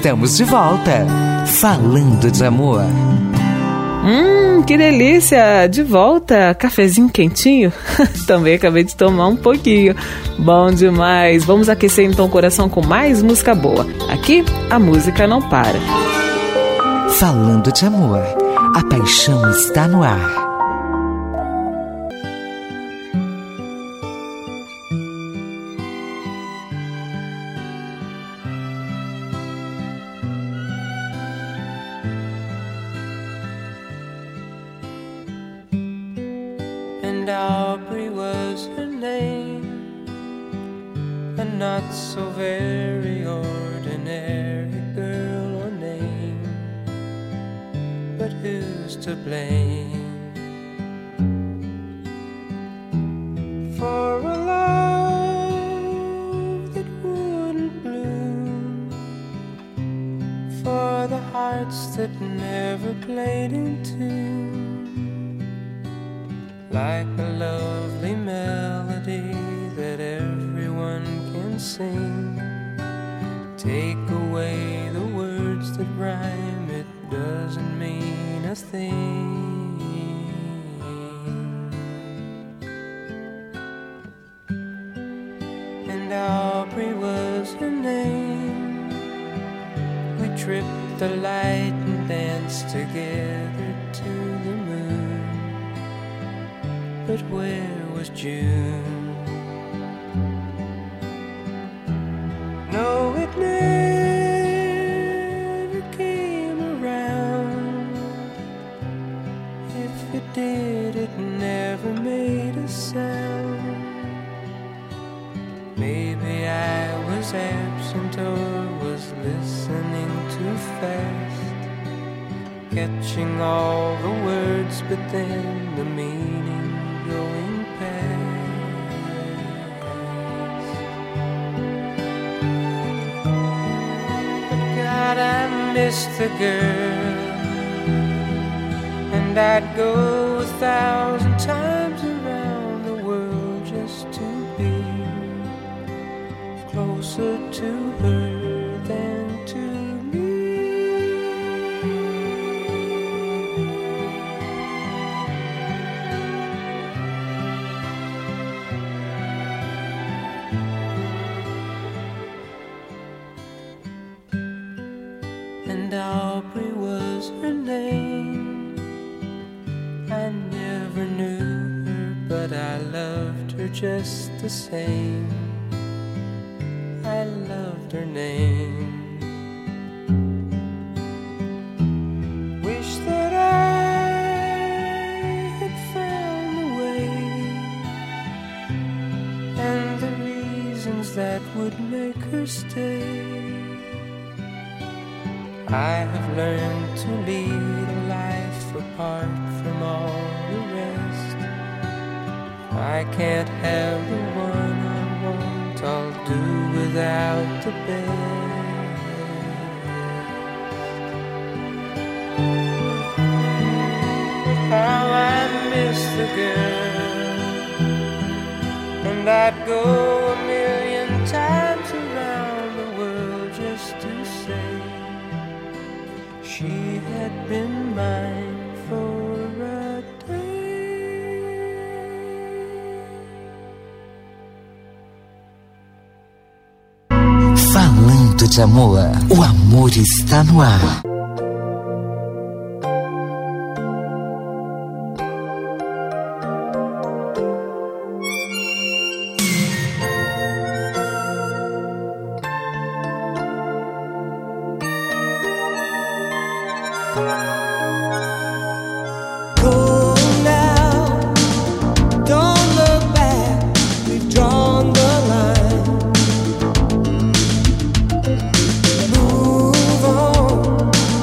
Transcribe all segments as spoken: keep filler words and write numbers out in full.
estamos de volta, falando de amor. Hum, que delícia! De volta, cafezinho quentinho? Também acabei de tomar um pouquinho. Bom demais! Vamos aquecer então o coração com mais música boa. Aqui, a música não para. Falando de amor, a paixão está no ar. And Aubrey was her name, a not so very ordinary girl or name, but who's to blame for a love that wouldn't bloom, for the hearts that never played in tune, like a lovely melody that everyone can sing. Take away the words that rhyme, it doesn't mean a thing. And Aubrey was her name. We tripped the light and danced together to the moon. But where was June? No, it never came around. If it did, it never made a sound. Maybe I was absent or was listening too fast, catching all the words, but then the meaning going past. But God, I miss the girl, and I'd go a thousand times around the world just to be closer to her than to me. And Aubrey was her name. I never knew her, but I loved her just the same. I loved her name. Wish that I had found the way and the reasons that would make her stay. I have learned to lead a life apart from all the rest. I can't have the one I want, I'll do without the best. How I miss the girl, and I'd go a million times around the world just to say she had been mine for a day. Falando de amor, o amor está no ar. Move on.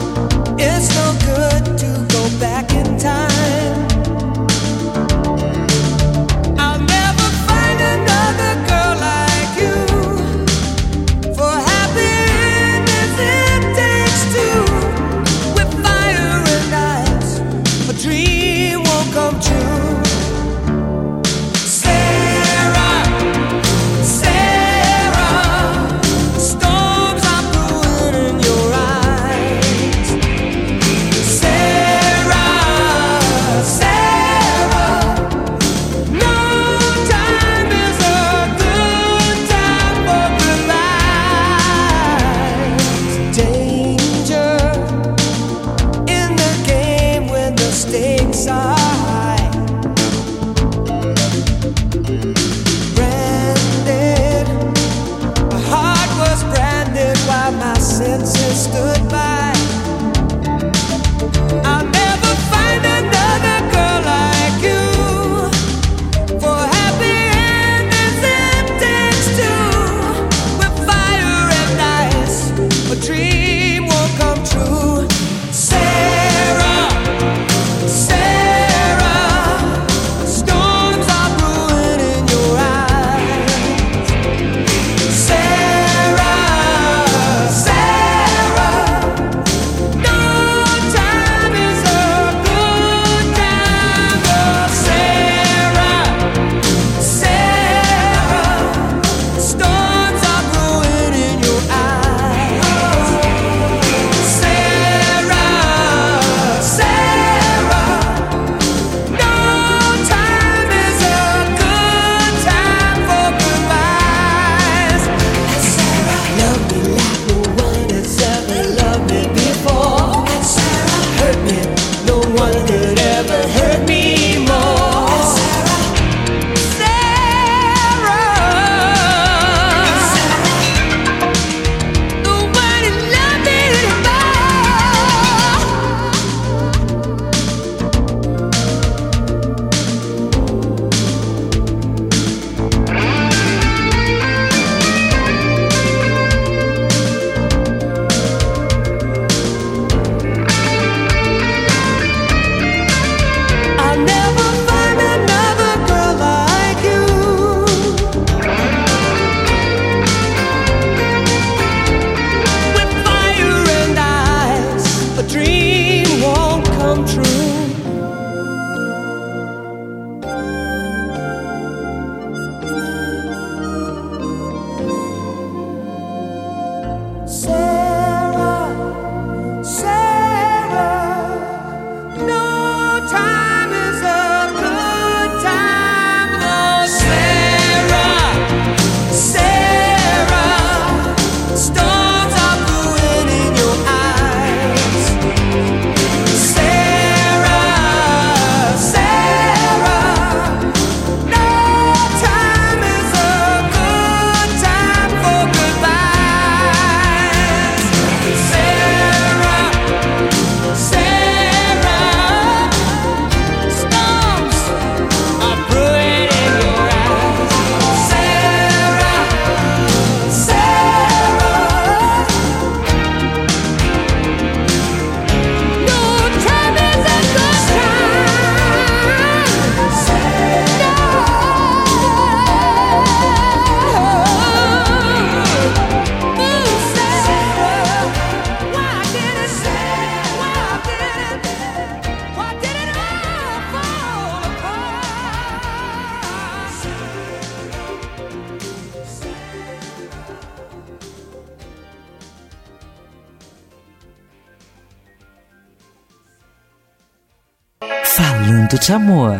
Falando de Amor.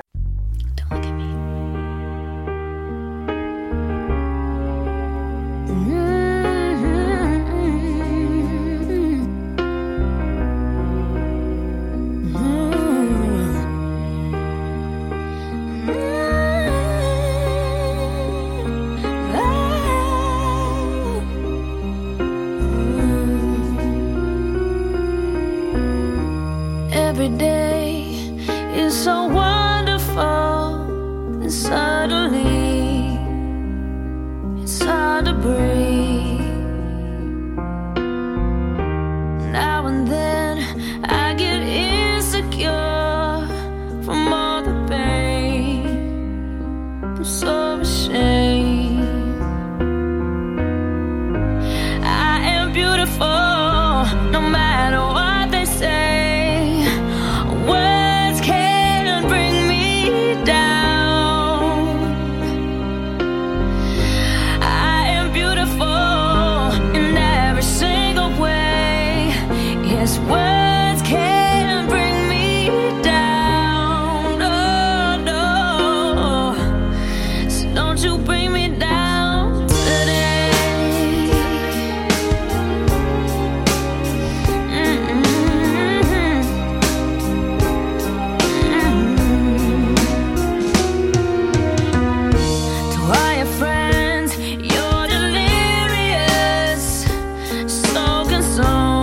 Every day is so wonderful, and suddenly it's hard to breathe. Now and then I get insecure from all the pain. I'm so ashamed. I am beautiful, no matter what they say. Words can't bring me down, oh no. So don't you bring me down today. Mm-hmm. Mm-hmm. To all your friends, you're delirious, so consumed.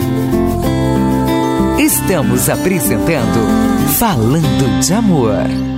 Estamos apresentando Falando de Amor.